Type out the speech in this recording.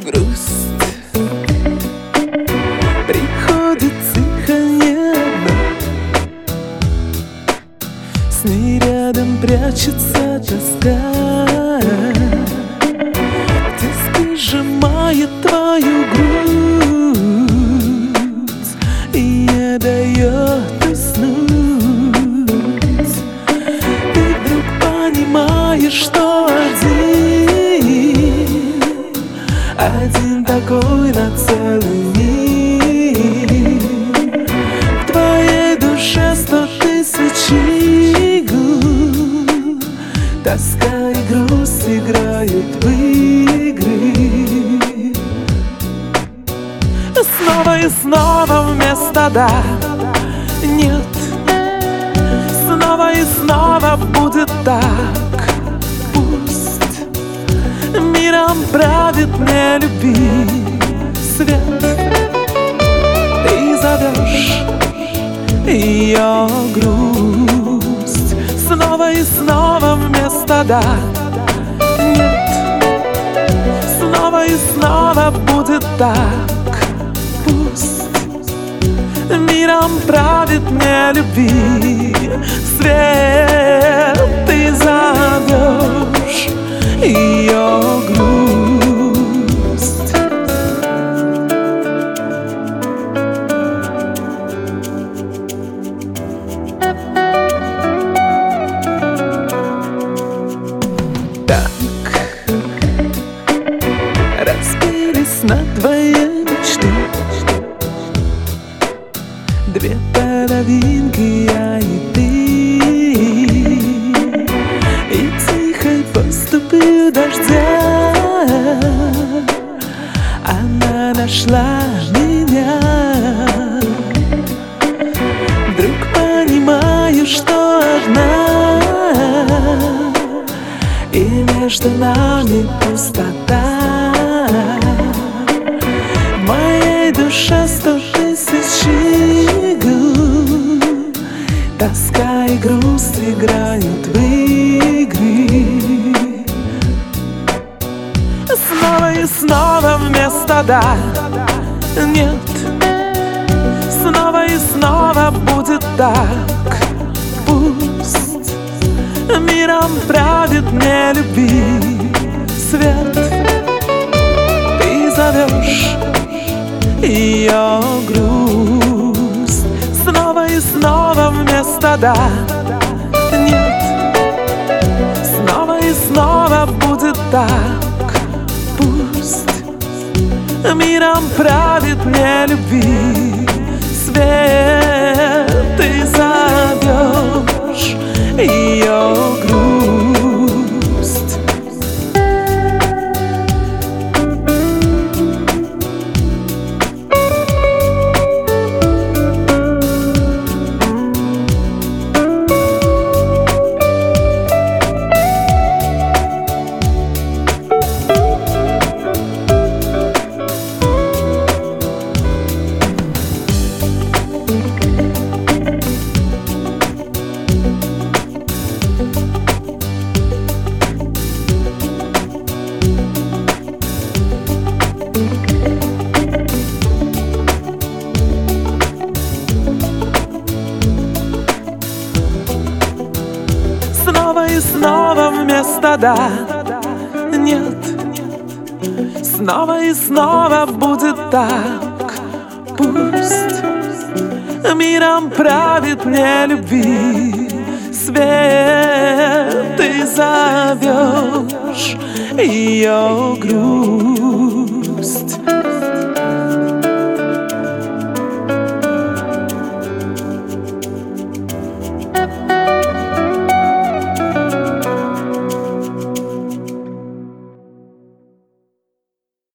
грусть приходит тихо, нежно. С ней рядом прячется тоска. Тиски сжимает твою грудь и не дает уснуть. Ты вдруг понимаешь, что один такой на целый мир. В твоей душе 100 тысяч игл. Тоска и грусть играют в игры. Снова и снова вместо «да» нет. Снова и снова будет так. Пусть миром правит, не люби свет. Ты зовешь ее грусть. Снова и снова вместо «да» нет. Снова и снова будет так. Пусть миром правит, не люби свет. Ты зовешь ее грусть. Так разбились надвое мечты. Две половинки, я и ты. И тихой поступью дождя она нашла меня. Вдруг понимаю, что одна, и между нами пустота. В моей душе 100 тысяч игл. Тоска и грусть играют в игры. Снова и снова вместо «да» нет. Снова и снова будет так. Пусть миром правит, не люби свет. Ты зовешь ее грусть. Снова и снова вместо «да» нет. Снова и снова будет так. Пусть миром правит, не люби свет. Ты зовешь ее грусть. Снова и снова вместо «да» нет. Снова и снова будет так. Пусть миром правит, не люби свет. Ты зовешь ее грусть.